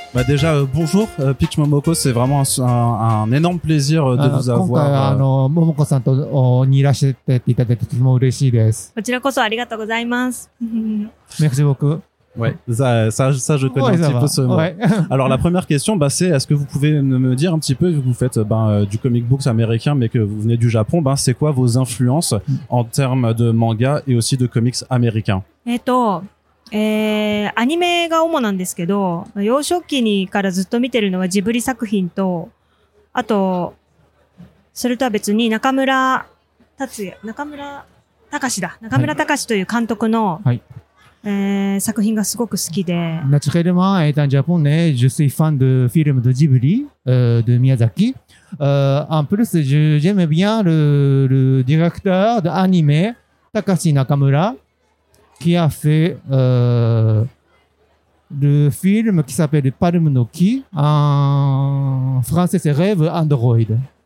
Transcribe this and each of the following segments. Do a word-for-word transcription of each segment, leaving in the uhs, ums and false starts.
Bah déjà euh, bonjour euh, Peach Momoko, c'est vraiment un, un, un énorme plaisir euh, de あ vous 今回 avoir. は、あ euh, の、ももこさんとおにいらっしゃっていただいてとても嬉しいです。 こちらこそありがとうございます。 Merci beaucoup. Ouais, ça, ça, ça je connais Ouais, un ça petit va. peu ce mot. Ouais. Alors la première question, bah, c'est est-ce que vous pouvez me dire un petit peu, vu que vous faites ben, euh, du comic books américain, mais que vous venez du Japon, ben, c'est quoi vos influences en termes de manga et aussi de comics américains? えっと、えー、アニメが主なんですけど、幼少期にからずっと見てるのはジブリ作品と、あと、それとは別に中村達也、中村隆だ。中村隆という監督の、 はいえー、作品がすごく好きで。 Naturellement, étant japonais, je suis fan de films de Ghibli, euh, de Miyazaki. Euh, en plus, je, j'aime bien le, le directeur d'anime, Takashi Nakamura, qui a fait euh, le film qui s'appelle Palme no Ki. En français, c'est Rêve Android.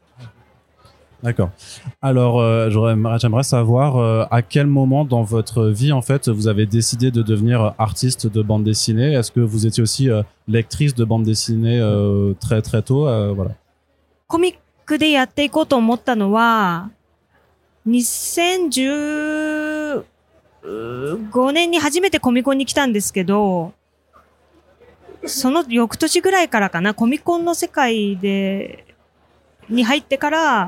D'accord. Alors, euh, j'aurais, j'aimerais savoir euh, à quel moment dans votre vie, en fait, vous avez décidé de devenir artiste de bande dessinée. Est-ce que vous étiez aussi euh, lectrice de bande dessinée euh, très très tôt, euh, voilà. コミックでやっていこうと思ったのは、にせんじゅうごねんに初めてコミコンに来たんですけど、その翌年ぐらいからかな、コミコンの世界で、に入ってから、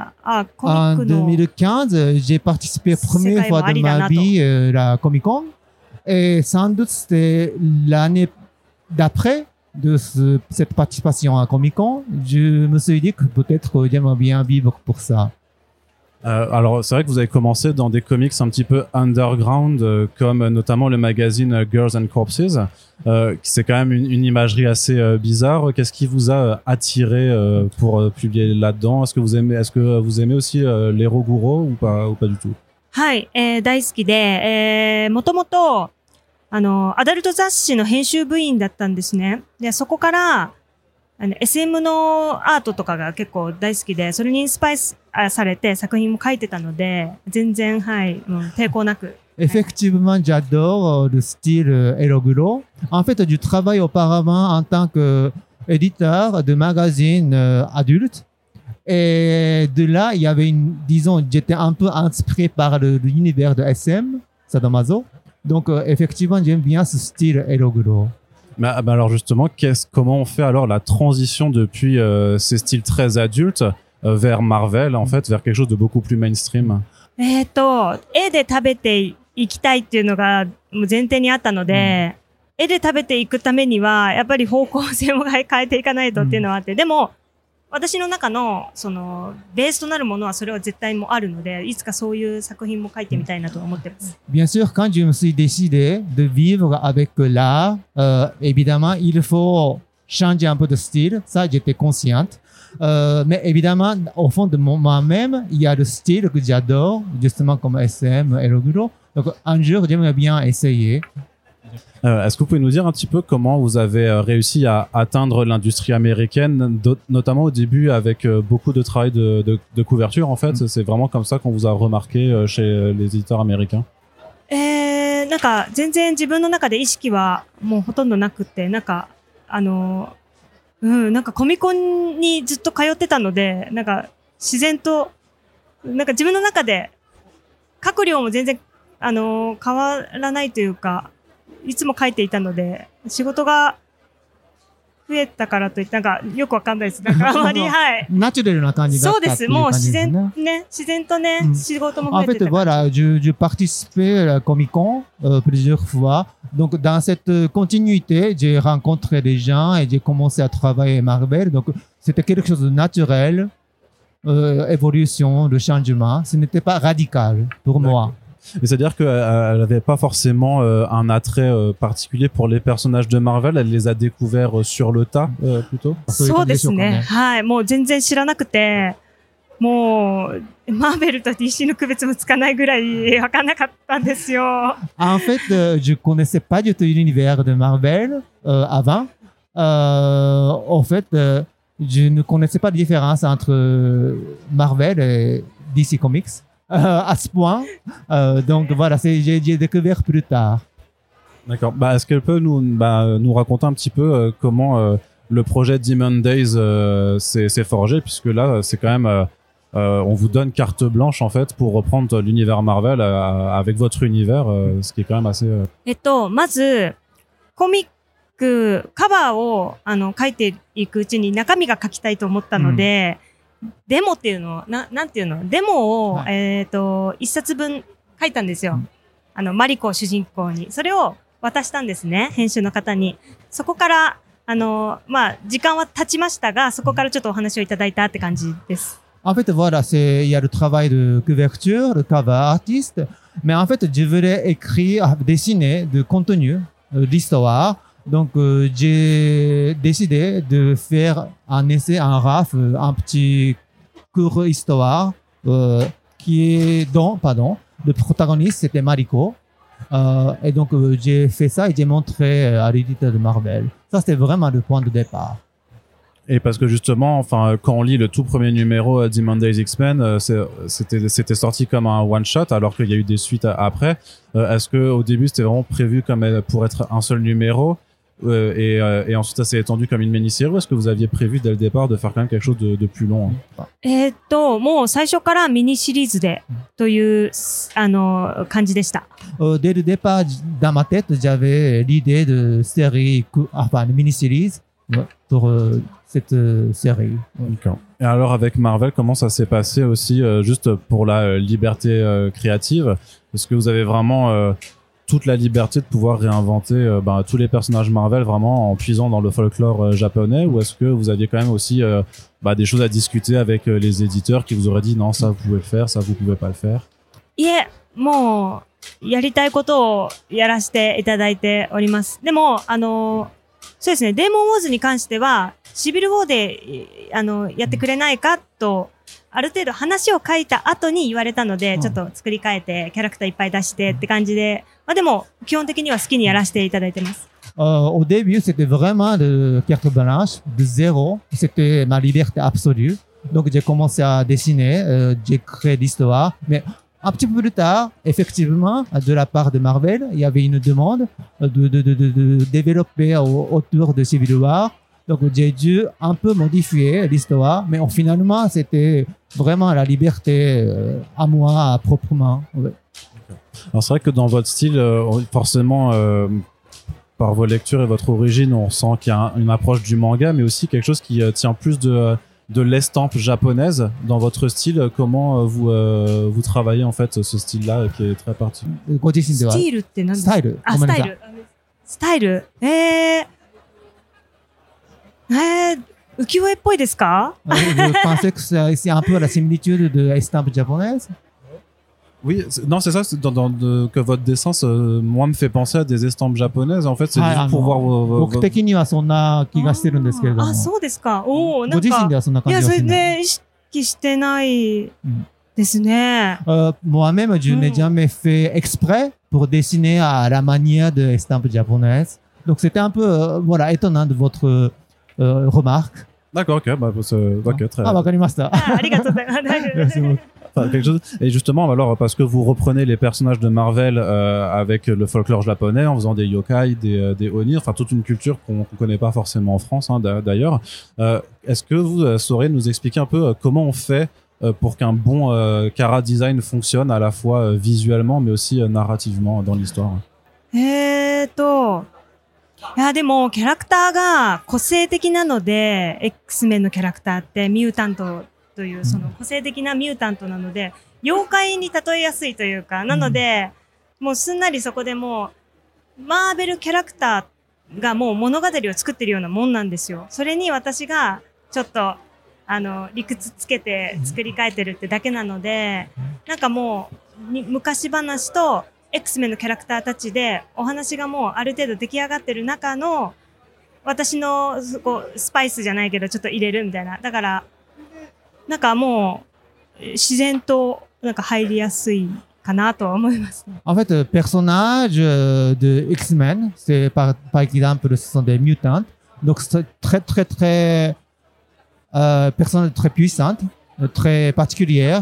あ、コミッ En クの。 deux mille quinze, j'ai participé première fois de ma vie à la Comic Con. Et sans doute, c'était l'année d'après de ce, cette participation à Comic Con. Je me suis dit que peut-être j'aimerais bien vivre pour ça. Euh, alors, c'est vrai que vous avez commencé dans des comics un petit peu underground, euh, comme euh, notamment le magazine euh, Girls and Corpses. Euh, c'est quand même une, une imagerie assez euh, bizarre. Qu'est-ce qui vous a euh, attiré euh, pour euh, publier là-dedans? Est-ce que vous aimez, est-ce que vous aimez aussi euh, les Roguro ou pas, ou pas du tout? はい、えー、大好きで、えー、もともと、あの、アダルト雑誌の編集部員だったんですね。で、そこから、あの エスエム のアートとかが結構大好きで、それにインスパイアされて作品も書いてたので、全然、はい、うん、抵抗なく。 Effectivement, j'adore le style Eroguro. En fait, je travaille auparavant en tant qu'éditeur de magazines adultes. Et de là, il y avait une, disons, j'étais un peu inspiré par le, l'univers de S M, Sadomaso. Donc, euh, effectivement, j'aime bien ce style Eroguro. Mais, bah alors justement, qu'est-ce, comment on fait alors la transition depuis euh, ces styles très adultes euh, vers Marvel, en fait, vers quelque chose de beaucoup plus mainstream? えっと、絵で食べていきたいっていうのがもう前提にあったので、うん、絵で食べていくためには、やっぱり方向性を変えていかないとっていうのはあって、うん、でも、私の中の、その、ベースとなるものはそれは絶対もあるので、いつかそういう作品も書いてみたいなと思ってます。 Bien sûr, quand je me suis décidé de vivre avec l'art, euh, évidemment, il faut changer un peu de style. Ça, j'étais consciente. Euh, mais évidemment, au fond de moi-même, il y a le style que j'adore, justement comme S M, Eroguro. Donc, un jour, j'aimerais bien essayer. Euh, est-ce que vous pouvez nous dire un petit peu comment vous avez euh, réussi à atteindre l'industrie américaine, notamment au début avec euh, beaucoup de travail de, de, de couverture en fait, mm. C'est vraiment comme ça qu'on vous a remarqué euh, chez les éditeurs américains? えー、なんか全然自分の中で意識はもうほとんどなくて、なんかあの、うん、なんかコミコンにずっと通ってたので、なんか自然と、なんか自分の中で書く量も全然あの変わらないというか、いつも書いていたので、仕事が増えたからといって、なんかよくわかんないです。なんかあまり、はい。 ナチュラルな感じだったっていう感じですね。 そうです。もう自然ね、自然とね、うん、仕事も増えてた。 En fait, voilà, je, je participais à la Comic Con euh, plusieurs fois. Donc, dans cette continuité, j'ai rencontré des gens et j'ai commencé à travailler à Marvel. Donc, c'était quelque chose de naturel, euh, évolution, le changement. Ce n'était pas radical pour moi. Mais c'est-à-dire qu'elle n'avait pas forcément euh, un attrait euh, particulier pour les personnages de Marvel, elle les a découverts euh, sur le tas, euh, plutôt? そうですね。はい。もう全然知らなくて、もう、マーベルと ディーシー の区別もつかないぐらいわかんなかったんですよ。 En fait, euh, je connaissais pas du tout l'univers de Marvel euh, avant. Euh, en fait, euh, je ne connaissais pas la différence entre Marvel et D C Comics. Euh, à ce point. Euh, donc voilà, c'est, j'ai, j'ai découvert plus tard. D'accord. Bah, est-ce qu'elle peut nous, bah, nous raconter un petit peu euh, comment euh, le projet Demon Days euh, s'est, s'est forgé, puisque là, c'est quand même, euh, euh, on vous donne carte blanche en fait pour reprendre l'univers Marvel euh, avec votre univers, euh, ce qui est quand même assez. Euh... えっと、まず、コミック、カバーを、あの、書いていくうちに中身が書きたいと思ったので、デモっていうのを、な、なんていうのデモを、 はい、 えっと、一冊分書いたんですよ。 うん、 あの、マリコ主人公に。それを渡したんですね。編集の方に。そこから、あの、まあ、時間は経ちましたが、そこからちょっとお話をいただいたって感じです。 En fait, voilà, c'est, il y a le travail de couverture, le cover artiste. Mais en fait, je voulais écrire, dessiner de contenu, euh, l'histoire. Donc, euh, j'ai décidé de faire un essai, un raf, un petit court histoire, euh, qui est dont, pardon, le protagoniste, c'était Mariko. Euh, et donc, euh, j'ai fait ça et j'ai montré à l'éditeur de Marvel. Ça, c'était vraiment le point de départ. Et parce que justement, enfin, quand on lit le tout premier numéro euh, Demon Days X-Men, euh, c'est, c'était, c'était sorti comme un one-shot, alors qu'il y a eu des suites après. Euh, est-ce que au début, c'était vraiment prévu comme pour être un seul numéro, euh, et, euh, et ensuite ça s'est étendu comme une mini-série, ou est-ce que vous aviez prévu dès le départ de faire quand même quelque chose de, de plus long, hein? えーっと、もう最初からミニシリーズでという、あの、感じでした。 Euh, dès le départ, dans ma tête, j'avais l'idée de série, enfin, de mini-série pour euh, cette euh, série. D'accord. Et alors avec Marvel, comment ça s'est passé aussi, euh, juste pour la euh, liberté euh, créative? Est-ce que vous avez vraiment euh, toute la liberté de pouvoir réinventer euh, ben, tous les personnages Marvel vraiment en puisant dans le folklore euh, japonais, ou est-ce que vous aviez quand même aussi euh, bah, des choses à discuter avec euh, les éditeurs qui vous auraient dit non, ça vous pouvez le faire, ça vous pouvez pas le faire? いえ、もう、やりたいことをやらせていただいております。でも、あの、そうですね、デーモンウォーズに関しては、シビルウォーで、あの、やってくれないかと、ある程度話を書いた後に言われたので、ちょっと作り変えて、キャラクターいっぱい出してって感じで、まあでも、基本的には好きにやらせていただいてます。 Euh, au début, c'était vraiment de carte blanche, de zéro. C'était ma liberté absolue. Donc, j'ai commencé à dessiner, euh, j'ai créé l'histoire. Mais un petit peu plus tard, effectivement, de la part de Marvel, il y avait une demande de, de, de, de, de développer au, autour de Civil War. Donc, j'ai dû un peu modifier l'histoire, mais en, finalement, c'était vraiment la liberté euh, à moi, proprement. Ouais. Alors, c'est vrai que dans votre style, euh, forcément, euh, par vos lectures et votre origine, on sent qu'il y a un, une approche du manga, mais aussi quelque chose qui euh, tient plus de, de l'estampe japonaise dans votre style. Comment euh, vous, euh, vous travaillez, en fait, ce style-là euh, qui est très particulier? ご自身ではスティールって何ですか？ スタイル。 あ、スタイル。スタイル。えー、えー、浮世絵っぽいですか？ Vous pensez que c'est un peu la similitude de l'estampe japonaise? Oui, c'est, non, c'est ça, c'est dans, dans, de, que votre dessin, ça, moi, me fait penser à des estampes japonaises. En fait, c'est juste pour voir vos... vos 僕的にはそんな気がしてるんですけれども。 あ、そうですか。おー、なごんか、 自身ではそんな感いや、 じはしない。 それで意識してないですね。 Euh, moi-même, je n'ai jamais fait exprès pour dessiner à la manière de l'estampe japonaise. Donc, c'était un peu, euh, voilà, étonnant de votre euh, remarque. D'accord, ok, bah, c'est, ok, très Ah, わかりました。 あ、ありがとうございます。 Merci beaucoup. Enfin, quelque chose. Et justement, alors, parce que vous reprenez les personnages de Marvel euh, avec le folklore japonais, en faisant des yokai, des, euh, des oni, enfin toute une culture qu'on ne connaît pas forcément en France, hein, d'ailleurs. Euh, est-ce que vous euh, saurez nous expliquer un peu euh, comment on fait euh, pour qu'un bon euh, chara design fonctionne à la fois euh, visuellement, mais aussi euh, narrativement dans l'histoire? えーっと、いや、でも、キャラクターが個性的なので、X メンのキャラクターって、ミュータントという、その個性的なミュータントなので、妖怪に例えやすいというか、なので、もうすんなりそこでもう、マーベルキャラクターがもう物語を作ってるようなもんなんですよ。それに私が、ちょっと、あの、理屈つけて作り変えてるってだけなので、なんかもう、に昔話と、X メンのキャラクターたちでお話がもうある程度出来上がってる中の私のこうスパイスじゃないけどちょっと入れるみたいな。だからなんかもう自然となんか入りやすいかなとは思いますね。 En fait, le personnage de X-Men, c'est par, par exemple, ce sont des mutants. Donc, c'est très, très, très, euh, personnage très puissante, très particulière.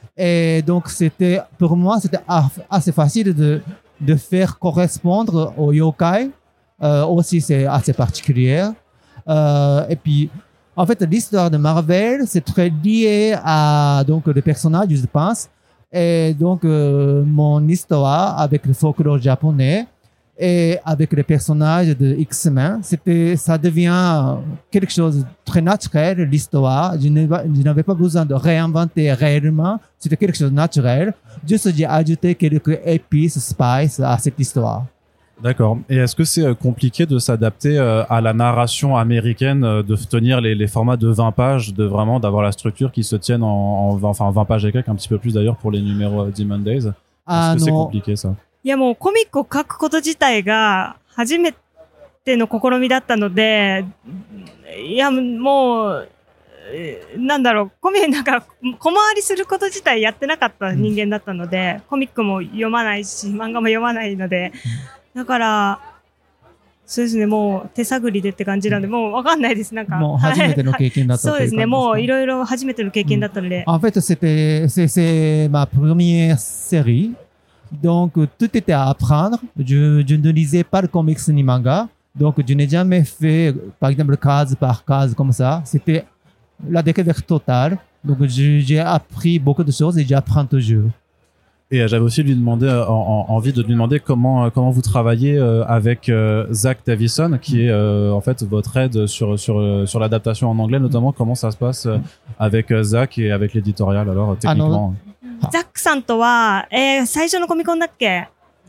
Et donc, c'était, pour moi, c'était assez facile de, de faire correspondre au yokai. Euh, aussi, c'est assez particulier. Euh, et puis, en fait, l'histoire de Marvel, c'est très lié à donc le personnage, je pense. Et donc, euh, mon histoire avec le folklore japonais et avec les personnages de X-Men, c'était, ça devient quelque chose de très naturel, l'histoire. Je n'avais, je n'avais pas besoin de réinventer réellement. C'était quelque chose de naturel. Juste, j'ai ajouté quelques épices, spices à cette histoire. D'accord. Et est-ce que c'est euh, compliqué de s'adapter euh, à la narration américaine, euh, de tenir les, les formats de vingt pages, de vraiment d'avoir la structure qui se tienne en, en vingt, enfin vingt pages et quelques, un petit peu plus d'ailleurs pour les numéros euh, Demon Days. Est-ce que c'est compliqué ça? いやもうコミックを書くこと自体が初めての試みだったので、いやもう、なんだろう、コミなんか小回りすること自体やってなかった人間だったので、コミックも読まないし、漫画も読まないので、だから、そうですね、もう手探りでって感じなんで、もうわかんないです。なんか。 もう初めての経験だったという感じですか？そうですね、 もういろいろ初めての経験だったので。 En fait, c'était, c'est, c'est ma première série. Donc, tout était à apprendre. Je, je ne lisais pas le comics ni manga. Donc, je n'ai jamais fait, par exemple, case par case comme ça. C'était la découverte totale. Donc, je, j'ai appris beaucoup de choses et j'apprends toujours. Et euh, j'avais aussi lui demandé, euh, en, en, envie de lui demander comment euh, comment vous travaillez euh, avec euh, Zach Davison, qui est euh, en fait votre aide sur sur euh, sur l'adaptation en anglais, notamment. Comment ça se passe euh, avec euh, Zach et avec l'éditorial alors euh, techniquement? ザックさんとは、えー、最初のコミコンだっけ？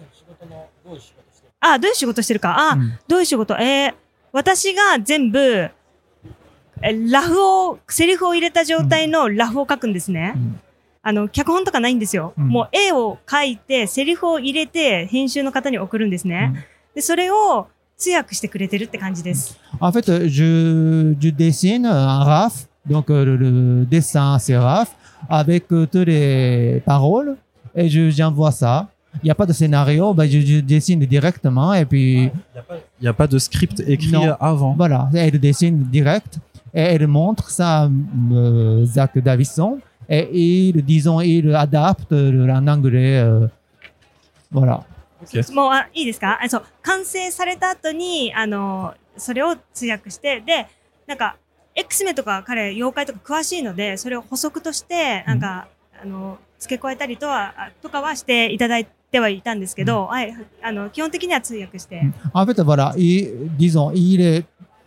あ、どういう仕事してるか。あ、うん、どういう仕事？えー、私が全部えラフをセリフを入れた状態のラフを書くんですね。うん、あの脚本とかないんですよ。うん、もう絵を描いてセリフを入れて編集の方に送るんですね。うん、でそれを通訳してくれてるって感じです。 En fait, je, je dessine un R A F, donc le, le dessin c'est R A F, avec toutes les paroles et je, j'envoie ça. Il n'y a pas de scénario, bah je, je dessine directement et puis... Il n'y a, a pas de script écrit non. avant. Voilà, elle dessine direct et elle montre ça à euh, Zach Davison et il, disons, il adapte en anglais. Euh, voilà. Okay. もうあいいですか？あそう完成された後にあのそれを通訳してでなんか X メンとか彼妖怪とか詳しいのでそれを補足としてなんか、うん、あの付け加えたりとはとかはしていただいてはいたんですけど、うん、はい、あの基本的には通訳して。 En fait, voilà, il, disons, il est,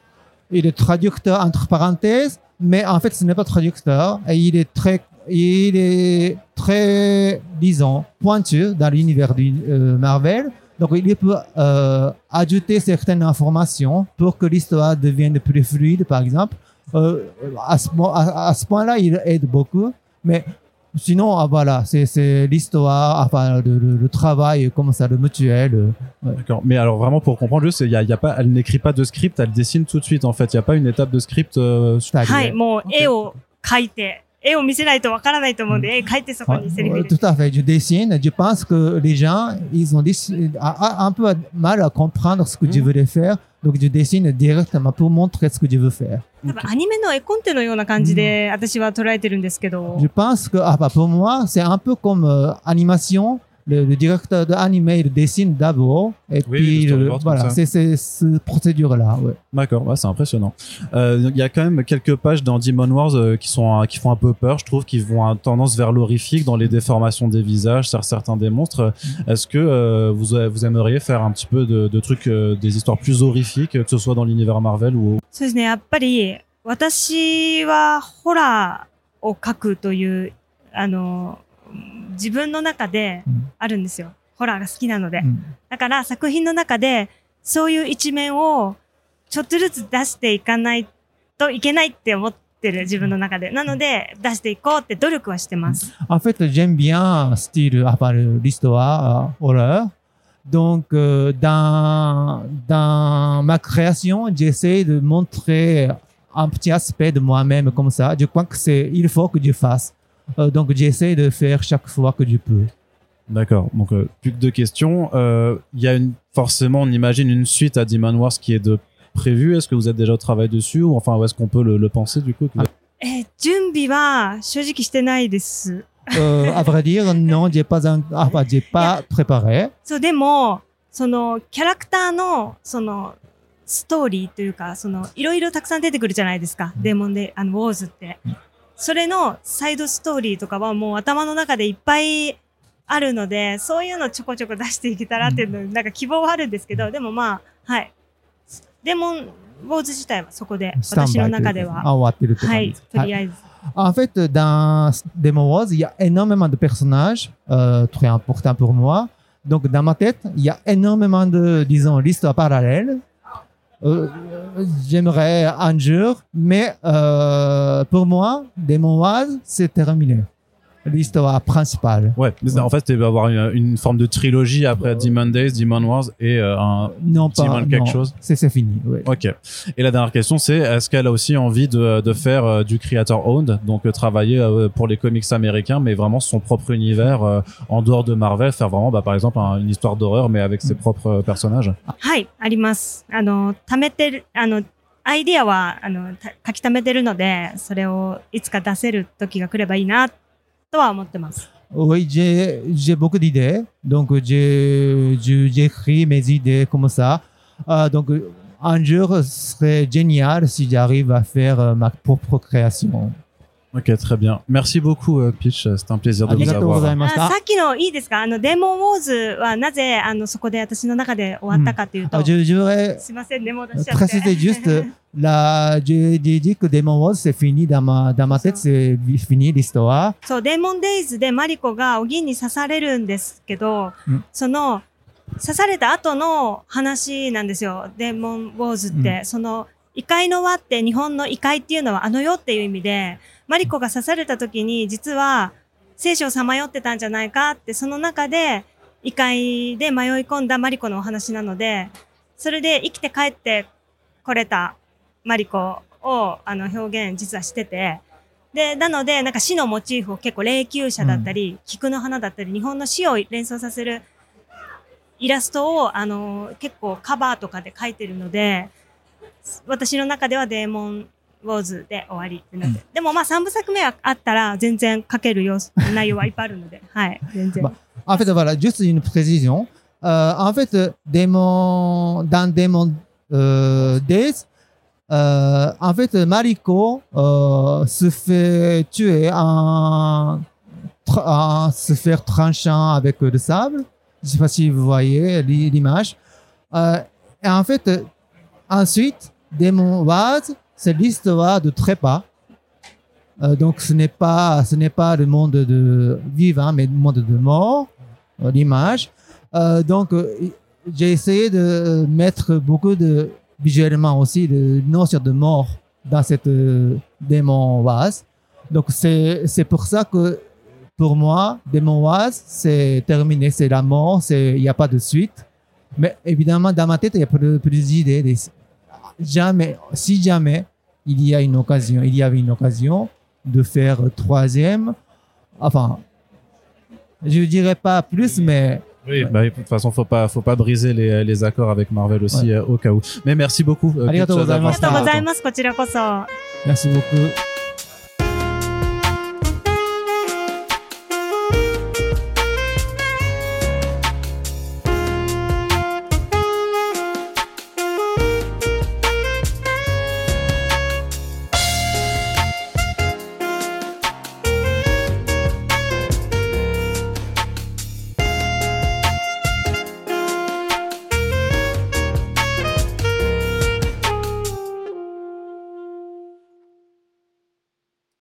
il est traducteur entre parenthèses, mais en fait, ce n'est pas traducteur. Et il est très, il est très, disons, pointu dans l'univers du euh, Marvel. Donc, il peut euh, ajouter certaines informations pour que l'histoire devienne plus fluide, par exemple. Euh, à, ce, à, à ce point-là, il aide beaucoup. Mais sinon, ah, voilà, c'est, c'est l'histoire, enfin, le, le, le travail, comme ça, le mutuel. Euh, ouais. D'accord. Mais alors, vraiment, pour comprendre, juste, il y a, il y a pas, elle n'écrit pas de script, elle dessine tout de suite, en fait. Il n'y a pas une étape de script. Euh, はい、もう絵を描いて。絵を見せないとわからないと思うんで、絵描いてそこにセリフ入れて。 Tout à fait, je dessine. Je pense que les gens, ils ont un peu mal à comprendre ce que je voulais faire. Donc, je dessine directement pour montrer ce que je veux faire. 多分アニメの絵コンテのような感じで私は捉えてるんですけど。 Je pense que, ah, bah, pour moi, c'est un peu comme euh, animation. Le, le directeur d'anime, il dessine d'abord. Et oui, puis, le, voilà, c'est, c'est cette procédure-là. Ouais. D'accord, ouais, c'est impressionnant. Il euh, y a quand même quelques pages dans Demon Wars euh, qui, sont, euh, qui font un peu peur. Je trouve qu'ils vont à tendance vers l'horrifique dans les déformations des visages, sur certains des monstres. Est-ce que euh, vous, vous aimeriez faire un petit peu de, de trucs, euh, des histoires plus horrifiques, que ce soit dans l'univers Marvel ou... そうですね、やっぱり私はホラーを描くという、あの、自分の中であるんですよ、うん、ホラーが好きなので、うん、だから作品の中でそういう一面をちょっとずつ出していかないといけないって思ってる自分の中で、なので出していこうって努力はしてます。 En fait, j'aime bien style à part l'histoire horreur. Donc euh, dans dans ma création, j'essaie de montrer un petit aspect de moi-même comme ça. Je crois que c'est il faut que je fasse. Euh, donc, j'essaie de faire chaque fois que je peux. D'accord. Donc, euh, plus que deux questions. Il euh, y a une, forcément, on imagine une suite à Demon Wars qui est de prévue. Est-ce que vous êtes déjà au travail dessus ou enfin, où est-ce qu'on peut le, le penser du coup que vous... え、準備は正直してないです。 euh, à vrai dire, non, j'ai pas, un, ah, j'ai pas préparé. そう、でも、そのキャラクターのそのストーリーというか、その、いろいろたくさん出てくるじゃないですか。デーモンで、あの、ウォーズって。それのサイドストーリーとかはもう頭の中でいっぱいあるので、そういうのちょこちょこ出していけたらっていうの、なんか希望はあるんですけど、でもまあ、はい。デーモンウォーズ自体はそこで、私の中では。 あ、終わってるって感じです。 はい、とりあえず。 En fait, dans Demon Wars, il y a énormément de personnages euh, très importants pour moi. Donc, dans ma tête, il y a énormément de, disons, l'histoire parallèle. Euh, j'aimerais un jour, mais euh, pour moi, Demon Wars, c'est terminé. L'histoire principale. Ouais, mais en fait, tu vas avoir une, une forme de trilogie après Demon Days, Demon Wars et euh, un non, pas, Demon quelque non, chose. C'est, c'est fini. Ouais. Ok. Et la dernière question, c'est est-ce qu'elle a aussi envie de, de faire euh, du creator owned, donc euh, travailler euh, pour les comics américains, mais vraiment son propre univers euh, en dehors de Marvel, faire vraiment, bah, par exemple, un, une histoire d'horreur, mais avec ses propres euh, personnages. はい、あります。あの、貯めてる、あの、アイディアは、あの、書き溜めてるので、それをいつか出せる時が来ればいいな、とは思ってます。 Oui, j'ai, j'ai beaucoup d'idées. Donc, j'ai, j'écris mes idées comme ça. Euh, donc, un jour, ce serait génial si j'arrive à faire ma propre création. Ok, très bien. Merci beaucoup, euh, Peach. C'était un plaisir de vous avoir. あ、さっきのいいですか？あの、デーモンウォーズはなぜ、あの、そこで私の中で終わったかというと。 うん、je, je voudrais すいませんね、戻しちゃって。 préciser juste, la, j'ai dit que Demon Wars, c'est fini dans ma, dans ma tête, c'est fini l'histoire. そう、デーモンデイズでマリコがお銀に刺されるんですけど、うん、その、刺された後の話なんですよ。デーモンウォーズって。うん、その、異界の輪って日本の異界っていうのはあの世っていう意味で、マリコが刺された時に実は聖書をさまよってたんじゃないかって、その中で異界で迷い込んだマリコのお話なので、それで生きて帰ってこれたマリコをあの表現実はしてて、で、なのでなんか死のモチーフを結構霊柩車だったり、うん、菊の花だったり、日本の死を連想させるイラストをあの結構カバーとかで描いてるので、私の中ではデーモンウォーズで終わりってなって、うん、でもまあさんぶさくめはあったら全然書けるよ内容はいっぱいあるので、はい、全然。 En fait, voilà, juste une précision. Euh, en fait, Demon, dans Demon euh, Days, euh, en fait, Mariko euh, se fait tuer en, en se faire tranchant avec le sable. Je ne sais pas si vous voyez l'image. Euh, et en fait, ensuite, Demon Wars, c'est l'histoire de trépas. Euh, donc, ce n'est pas, ce n'est pas le monde de vivant, mais le monde de mort, euh, l'image. Euh, donc, euh, j'ai essayé de mettre beaucoup de, visuellement aussi, de notion de mort dans cette euh, Demon Wars. Donc, c'est, c'est pour ça que, pour moi, Demon Wars, c'est terminé, c'est la mort, c'est, il n'y a pas de suite. Mais évidemment, dans ma tête, il y a plus, plus d'idées. Des, jamais, si jamais il y a une occasion, il y avait une occasion de faire troisième, enfin, je dirais pas plus, mais oui, bah, de toute façon, faut pas, faut pas briser les, les accords avec Marvel aussi, ouais. euh, au cas où. Mais merci beaucoup. Euh, Arigatou gozaimasu. Merci beaucoup.